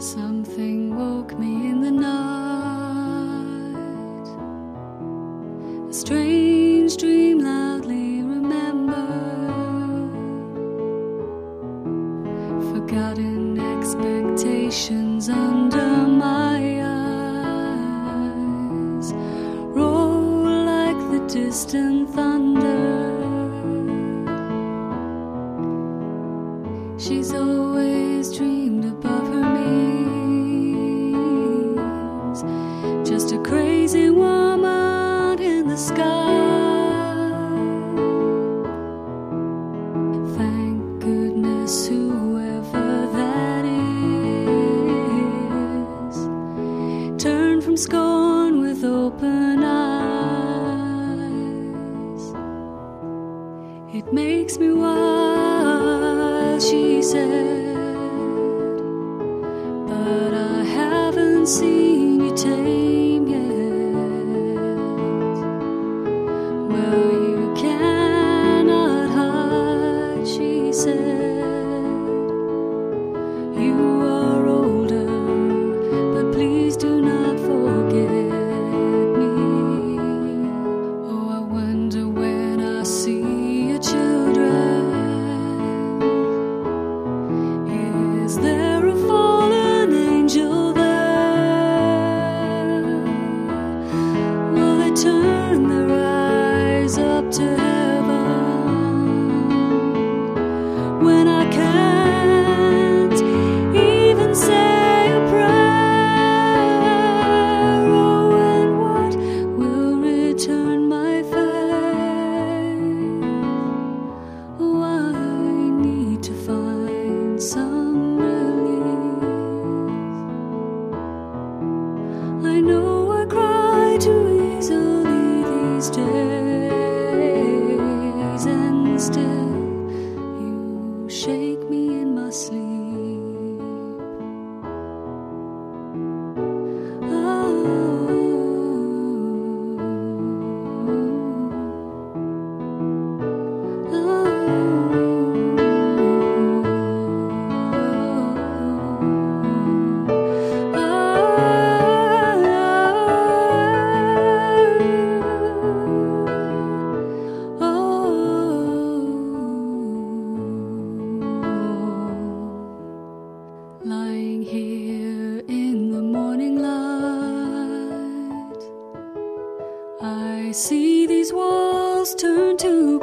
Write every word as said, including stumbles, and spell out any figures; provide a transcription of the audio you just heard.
Something woke me in the night. A strange dream loudly remembered. Forgotten expectations under my eyes roll like the distant thunder. She's always dreamed above her means, just a crazy woman in the sky. Thank goodness whoever that is turned from scorn with open eyes. It makes me wild, she said, but I haven't seen you tame yet. Well, you cannot hide, she said. You are older, but please do not forget me. Oh, I wonder when I see your children, is there a fallen angel there? Will they turn their eyes up to heaven when I can't even say a prayer? Oh, and what will return my faith? Oh, I need to find some relief. I know I cry too easily these days, and still you shake me in my sleep. Lying here in the morning light, I see these walls turn to